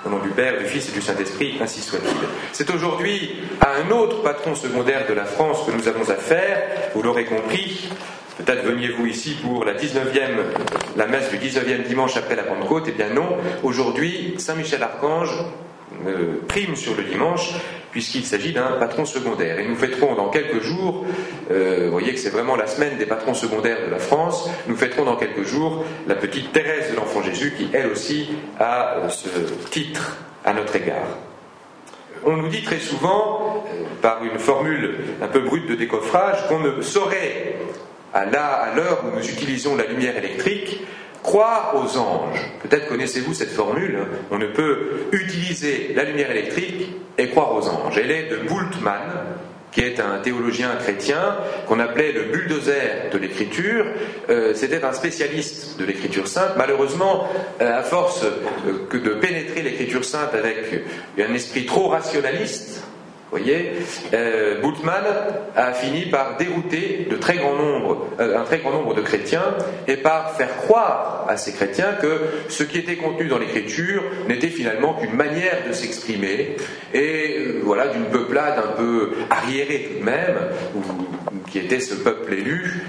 Au nom du Père, du Fils et du Saint-Esprit, ainsi soit-il. C'est aujourd'hui à un autre patron secondaire de la France que nous avons affaire, vous l'aurez compris. Peut-être veniez-vous ici pour la messe du 19e dimanche après la Pentecôte. Eh bien non, aujourd'hui, Saint Michel Archange prime sur le dimanche, puisqu'il s'agit d'un patron secondaire. Et nous fêterons dans quelques jours, vous voyez que c'est vraiment la semaine des patrons secondaires de la France, nous fêterons dans quelques jours la petite Thérèse de l'Enfant Jésus, qui elle aussi a ce titre à notre égard. On nous dit très souvent, par une formule un peu brute de décoffrage, qu'on ne saurait, à l'heure où nous utilisons la lumière électrique, croire aux anges. Peut-être connaissez-vous cette formule. On ne peut utiliser la lumière électrique et croire aux anges. Elle est de Bultmann, qui est un théologien chrétien qu'on appelait le bulldozer de l'écriture. C'était un spécialiste de l'écriture sainte. Malheureusement, à force de pénétrer l'écriture sainte avec un esprit trop rationaliste, vous voyez, Bultmann a fini par dérouter un très grand nombre de chrétiens et par faire croire à ces chrétiens que ce qui était contenu dans l'écriture n'était finalement qu'une manière de s'exprimer et voilà, d'une peuplade un peu arriérée tout de même, qui était ce peuple élu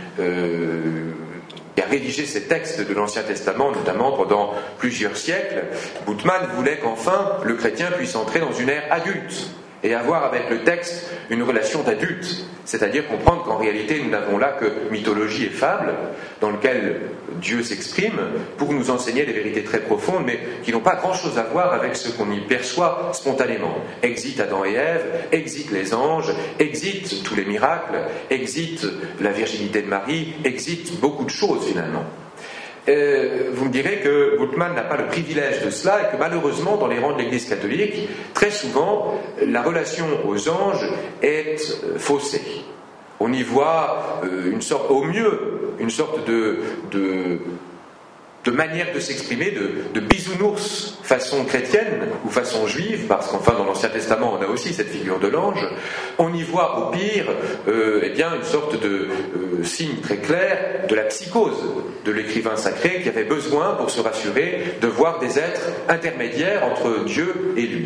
qui a rédigé ces textes de l'Ancien Testament, notamment pendant plusieurs siècles. Bultmann voulait qu'enfin le chrétien puisse entrer dans une ère adulte et avoir avec le texte une relation d'adulte, c'est-à-dire comprendre qu'en réalité nous n'avons là que mythologie et fable, dans lequel Dieu s'exprime pour nous enseigner des vérités très profondes, mais qui n'ont pas grand-chose à voir avec ce qu'on y perçoit spontanément. Exit Adam et Ève, exit les anges, exit tous les miracles, exit la virginité de Marie, exit beaucoup de choses finalement. Vous me direz que Bultmann n'a pas le privilège de cela et que malheureusement dans les rangs de l'Église catholique, très souvent, la relation aux anges est faussée. On y voit au mieux une sorte de manière de s'exprimer, de bisounours façon chrétienne ou façon juive, parce qu'enfin dans l'Ancien Testament on a aussi cette figure de l'ange. On y voit au pire une sorte de signe très clair de la psychose de l'écrivain sacré qui avait besoin, pour se rassurer, de voir des êtres intermédiaires entre Dieu et lui.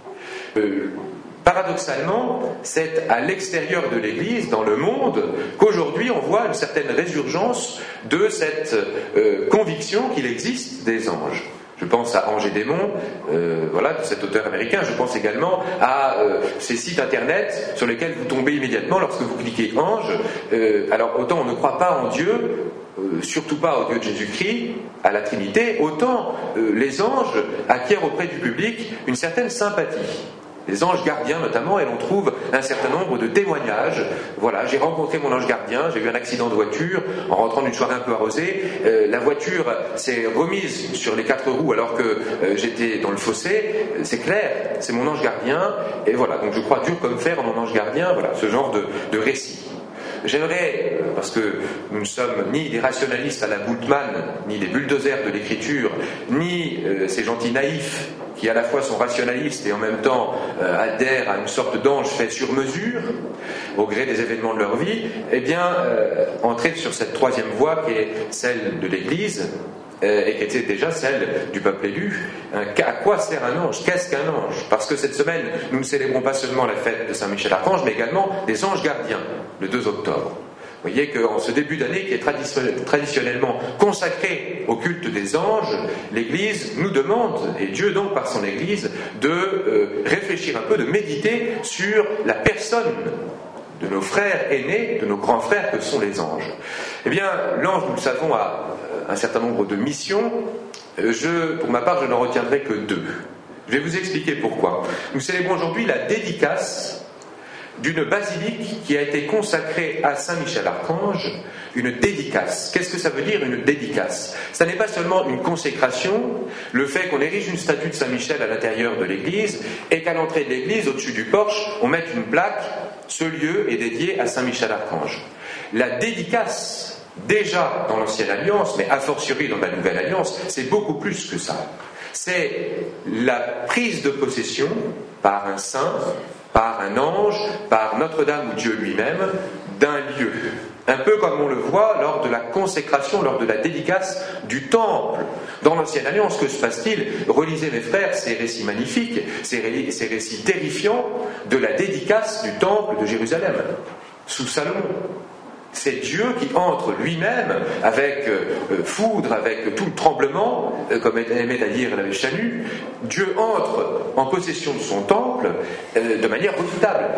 Paradoxalement, c'est à l'extérieur de l'Église, dans le monde, qu'aujourd'hui on voit une certaine résurgence de cette conviction qu'il existe des anges. Je pense à Ange et Démon, de cet auteur américain. Je pense également à ces sites internet sur lesquels vous tombez immédiatement lorsque vous cliquez Ange. Alors autant on ne croit pas en Dieu, surtout pas au Dieu de Jésus-Christ, à la Trinité, autant les anges acquièrent auprès du public une certaine sympathie. Les anges gardiens notamment, et l'on trouve un certain nombre de témoignages. Voilà, j'ai rencontré mon ange gardien, j'ai eu un accident de voiture en rentrant d'une soirée un peu arrosée. La voiture s'est remise sur les 4 roues alors que j'étais dans le fossé. C'est clair, c'est mon ange gardien. Et voilà, donc je crois dur comme fer en mon ange gardien. Voilà, ce genre de récit. J'aimerais, parce que nous ne sommes ni des rationalistes à la Bultmann, ni des bulldozers de l'écriture, ni ces gentils naïfs qui à la fois sont rationalistes et en même temps adhèrent à une sorte d'ange fait sur mesure, au gré des événements de leur vie, entrer sur cette troisième voie qui est celle de l'Église, et qui était déjà celle du peuple élu. À quoi sert un ange? Qu'est-ce qu'un ange? Parce que cette semaine, nous ne célébrons pas seulement la fête de Saint Michel Archange, mais également des anges gardiens, le 2 octobre. Vous voyez qu'en ce début d'année, qui est traditionnellement consacré au culte des anges, l'Église nous demande, et Dieu donc par son Église, de réfléchir un peu, de méditer sur la personne de nos frères aînés, de nos grands frères que sont les anges. Eh bien, l'ange, nous le savons, a un certain nombre de missions. Pour ma part, je n'en retiendrai que 2. Je vais vous expliquer pourquoi. Nous célébrons aujourd'hui la dédicace d'une basilique qui a été consacrée à Saint Michel Archange, une dédicace. Qu'est-ce que ça veut dire, une dédicace? Ça n'est pas seulement une consécration, le fait qu'on érige une statue de Saint Michel à l'intérieur de l'église, et qu'à l'entrée de l'église, au-dessus du porche, on mette une plaque, ce lieu est dédié à Saint Michel Archange. La dédicace, déjà dans l'Ancienne Alliance, mais a fortiori dans la Nouvelle Alliance, c'est beaucoup plus que ça. C'est la prise de possession par un saint, par un ange, par Notre-Dame ou Dieu lui-même, d'un lieu. Un peu comme on le voit lors de la consécration, lors de la dédicace du temple. Dans l'Ancienne Alliance, que se passe-t-il? Relisez, mes frères, ces récits magnifiques, ces récits terrifiants de la dédicace du temple de Jérusalem, sous Salomon. C'est Dieu qui entre lui-même avec foudre, avec tout le tremblement, comme aimait à dire l'abbé Chanu. Dieu entre en possession de son temple de manière redoutable.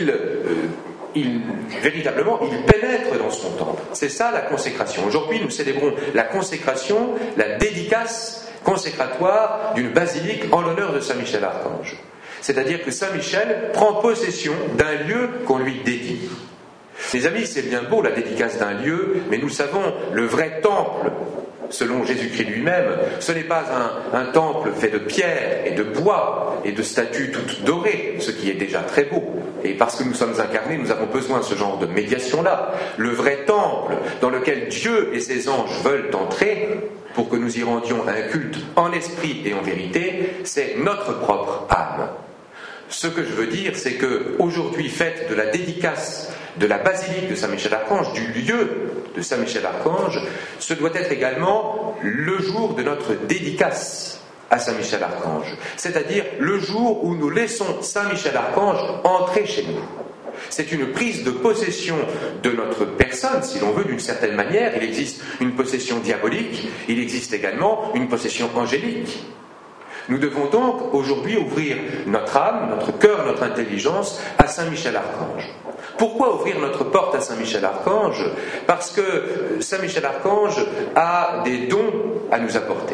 Véritablement, il pénètre dans son temple. C'est ça la consécration. Aujourd'hui, nous célébrons la consécration, la dédicace consécratoire d'une basilique en l'honneur de Saint Michel Archange. C'est-à-dire que Saint Michel prend possession d'un lieu qu'on lui dédie. Les amis, c'est bien beau la dédicace d'un lieu, mais nous savons, le vrai temple, selon Jésus-Christ lui-même, ce n'est pas un temple fait de pierre et de bois et de statues toutes dorées, ce qui est déjà très beau. Et parce que nous sommes incarnés, nous avons besoin de ce genre de médiation-là. Le vrai temple dans lequel Dieu et ses anges veulent entrer, pour que nous y rendions un culte en esprit et en vérité, c'est notre propre âme. Ce que je veux dire, c'est qu'aujourd'hui, fête de la dédicace de la basilique de Saint-Michel-Archange, du lieu de Saint-Michel-Archange, ce doit être également le jour de notre dédicace à Saint-Michel-Archange, c'est-à-dire le jour où nous laissons Saint-Michel-Archange entrer chez nous. C'est une prise de possession de notre personne, si l'on veut, d'une certaine manière. Il existe une possession diabolique, il existe également une possession angélique. Nous devons donc aujourd'hui ouvrir notre âme, notre cœur, notre intelligence à Saint-Michel-Archange. Pourquoi ouvrir notre porte à Saint-Michel-Archange? Parce que Saint-Michel-Archange a des dons à nous apporter.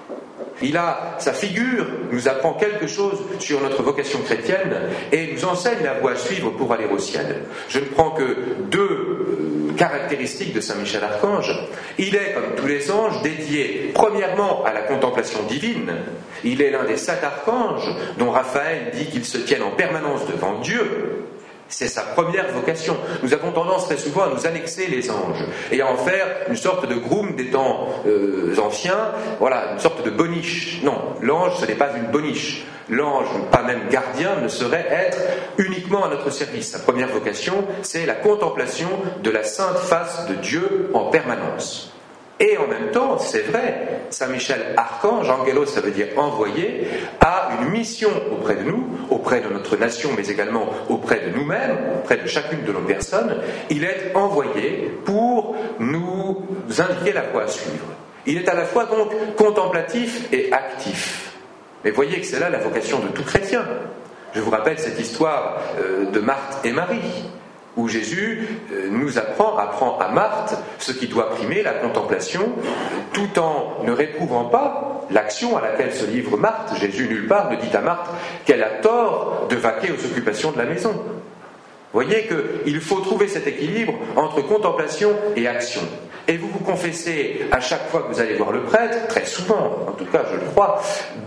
Sa figure nous apprend quelque chose sur notre vocation chrétienne et nous enseigne la voie à suivre pour aller au ciel. Je ne prends que deux caractéristiques de Saint-Michel-Archange. Il est, comme tous les anges, dédié premièrement à la contemplation divine. Il est l'un des 7 archanges dont Raphaël dit qu'ils se tiennent en permanence devant Dieu. C'est sa première vocation. Nous avons tendance très souvent à nous annexer les anges et à en faire une sorte de groom des temps anciens, voilà, une sorte de boniche. Non, l'ange, ce n'est pas une boniche. L'ange, pas même gardien, ne saurait être uniquement à notre service. Sa première vocation, c'est la contemplation de la sainte face de Dieu en permanence. Et en même temps, c'est vrai, Saint Michel Archange, Angelos, ça veut dire envoyé, a une mission auprès de nous, auprès de notre nation, mais également auprès de nous-mêmes, auprès de chacune de nos personnes. Il est envoyé pour nous indiquer la voie à suivre. Il est à la fois donc contemplatif et actif. Mais voyez que c'est là la vocation de tout chrétien. Je vous rappelle cette histoire de Marthe et Marie, où Jésus nous apprend à Marthe ce qui doit primer, la contemplation, tout en ne réprouvant pas l'action à laquelle se livre Marthe. Jésus nulle part ne dit à Marthe qu'elle a tort de vaquer aux occupations de la maison. Vous voyez qu'il faut trouver cet équilibre entre contemplation et action. Et vous vous confessez à chaque fois que vous allez voir le prêtre, très souvent, en tout cas je le crois,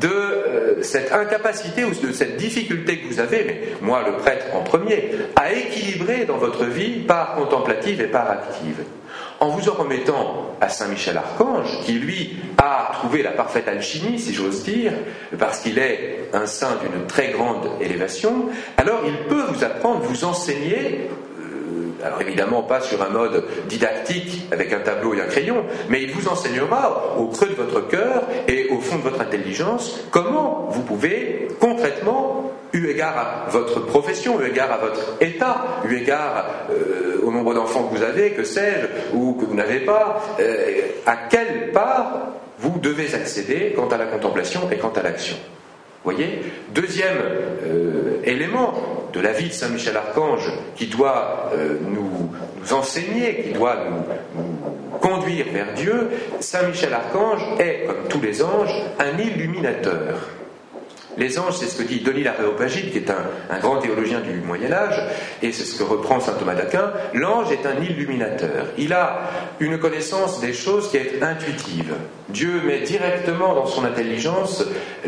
de cette incapacité ou de cette difficulté que vous avez, mais moi le prêtre en premier, à équilibrer dans votre vie part contemplative et part active. En vous en remettant à Saint Michel Archange, qui lui a trouvé la parfaite alchimie, si j'ose dire, parce qu'il est un saint d'une très grande élévation, alors il peut vous apprendre, vous enseigner, alors évidemment pas sur un mode didactique avec un tableau et un crayon, mais il vous enseignera au creux de votre cœur et au fond de votre intelligence comment vous pouvez concrètement, eu égard à votre profession, eu égard à votre état, eu égard au nombre d'enfants que vous avez, que sais-je, ou que vous n'avez pas, à quelle part vous devez accéder quant à la contemplation et quant à l'action. Vous voyez ? Deuxième élément de la vie de Saint Michel Archange qui doit nous enseigner, qui doit nous conduire vers Dieu, Saint Michel Archange est, comme tous les anges, un illuminateur. Les anges, c'est ce que dit Denis l'Aréopagite, qui est un grand théologien du Moyen-Âge, et c'est ce que reprend saint Thomas d'Aquin. L'ange est un illuminateur. Il a une connaissance des choses qui est intuitive. Dieu met directement dans son intelligence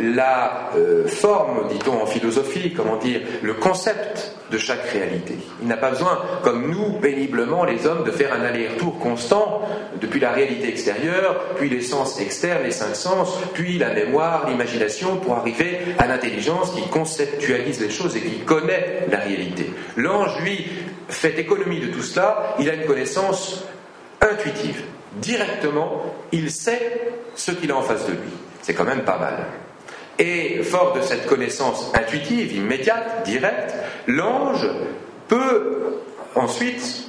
la forme, dit-on en philosophie, le concept de chaque réalité. Il n'a pas besoin, comme nous, péniblement, les hommes, de faire un aller-retour constant depuis la réalité extérieure, puis les sens externes, les 5 sens, puis la mémoire, l'imagination, pour arriver à l'intelligence qui conceptualise les choses et qui connaît la réalité. L'ange, lui, fait économie de tout cela, il a une connaissance intuitive. Directement, il sait ce qu'il a en face de lui. C'est quand même pas mal. Et fort de cette connaissance intuitive, immédiate, directe, l'ange peut ensuite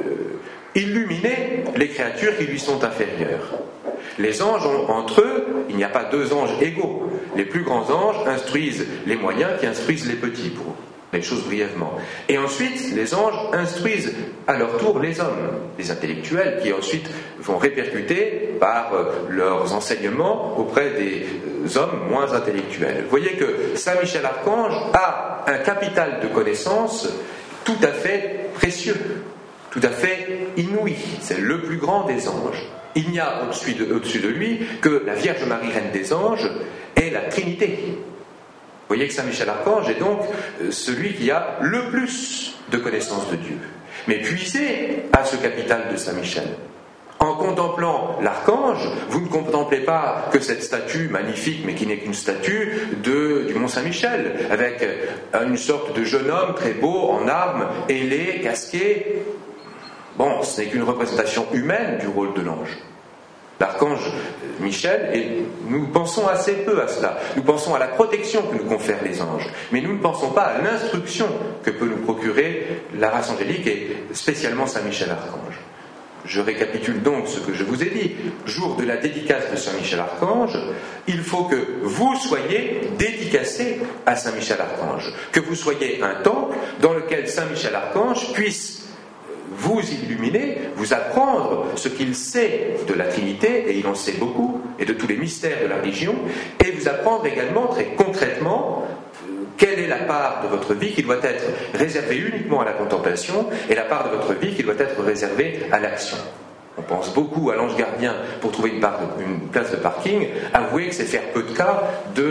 illuminer les créatures qui lui sont inférieures. Les anges ont entre eux, il n'y a pas deux anges égaux. Les plus grands anges instruisent les moyens qui instruisent les petits, pour les choses brièvement. Et ensuite, les anges instruisent à leur tour les hommes, les intellectuels, qui ensuite vont répercuter par leurs enseignements auprès des hommes moins intellectuels. Vous voyez que Saint Michel Archange a un capital de connaissances tout à fait précieux, tout à fait inouï. C'est le plus grand des anges. Il n'y a au-dessus de lui que la Vierge Marie, Reine des anges, et la Trinité. Vous voyez que Saint Michel Archange est donc celui qui a le plus de connaissances de Dieu. Mais puisez à ce capital de Saint Michel. En contemplant l'archange, vous ne contemplez pas que cette statue magnifique, mais qui n'est qu'une statue du Mont Saint-Michel, avec une sorte de jeune homme très beau, en armes, ailé, casqué. Bon, ce n'est qu'une représentation humaine du rôle de l'ange. L'archange Michel, et nous pensons assez peu à cela. Nous pensons à la protection que nous confèrent les anges, mais nous ne pensons pas à l'instruction que peut nous procurer la race angélique et spécialement Saint Michel Archange. Je récapitule donc ce que je vous ai dit. Jour de la dédicace de Saint Michel Archange, il faut que vous soyez dédicacés à Saint Michel Archange, que vous soyez un temple dans lequel Saint Michel Archange puisse vous illuminer, vous apprendre ce qu'il sait de la Trinité, et il en sait beaucoup, et de tous les mystères de la religion, et vous apprendre également très concrètement quelle est la part de votre vie qui doit être réservée uniquement à la contemplation, et la part de votre vie qui doit être réservée à l'action. On pense beaucoup à l'ange gardien pour trouver une place de parking. Avouez que c'est faire peu de cas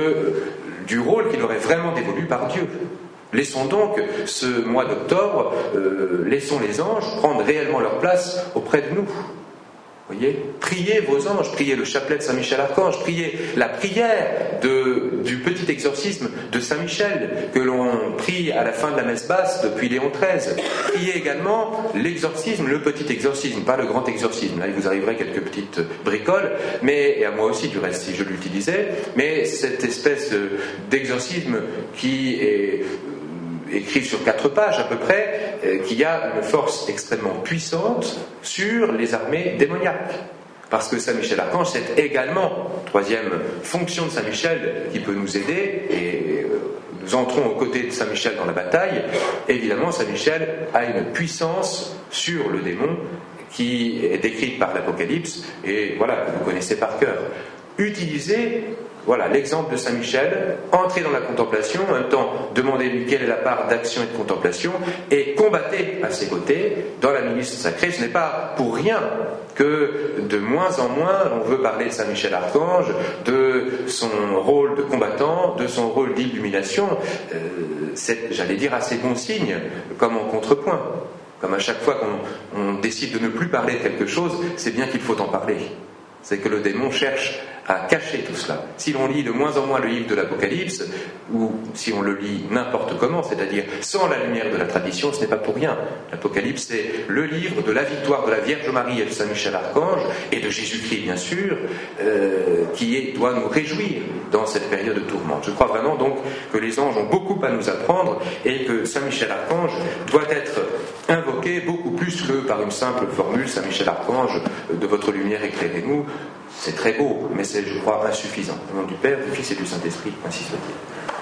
du rôle qu'il aurait vraiment dévolu par Dieu. Laissons donc ce mois d'octobre, laissons les anges prendre réellement leur place auprès de nous. Vous voyez, priez vos anges, priez le chapelet de Saint Michel Archange, priez la prière du petit exorcisme de Saint Michel que l'on prie à la fin de la messe basse depuis Léon XIII. Priez également l'exorcisme, le petit exorcisme, pas le grand exorcisme. Là, il vous arriverait quelques petites bricoles, et à moi aussi du reste si je l'utilisais, mais cette espèce d'exorcisme qui est écrit sur 4 pages à peu près, qui a une force extrêmement puissante sur les armées démoniaques. Parce que Saint Michel Archange, c'est également, troisième fonction de Saint Michel qui peut nous aider, et nous entrons aux côtés de Saint Michel dans la bataille. Évidemment, Saint Michel a une puissance sur le démon qui est décrite par l'Apocalypse, et voilà, que vous connaissez par cœur. Utilisez l'exemple de Saint Michel, entrez dans la contemplation, en même temps demandez-lui quelle est la part d'action et de contemplation, et combattez à ses côtés dans la milice sacrée. Ce n'est pas pour rien que de moins en moins on veut parler de Saint Michel Archange, de son rôle de combattant, de son rôle d'illumination. C'est, j'allais dire, assez bon signe, comme en contrepoint. Comme à chaque fois qu'on décide de ne plus parler de quelque chose, c'est bien qu'il faut en parler. C'est que le démon cherche à cacher tout cela. Si l'on lit de moins en moins le livre de l'Apocalypse, ou si on le lit n'importe comment, c'est-à-dire sans la lumière de la tradition, ce n'est pas pour rien. L'Apocalypse, c'est le livre de la victoire de la Vierge Marie et de Saint Michel Archange, et de Jésus-Christ bien sûr, qui doit nous réjouir dans cette période de tourmente. Je crois vraiment donc que les anges ont beaucoup à nous apprendre, et que Saint Michel Archange doit être invoqué beaucoup plus que par une simple formule, Saint Michel Archange, de votre lumière éclairez-nous. C'est très beau, mais c'est, je crois, insuffisant. Au nom du Père, du Fils et du Saint-Esprit, ainsi soit-il.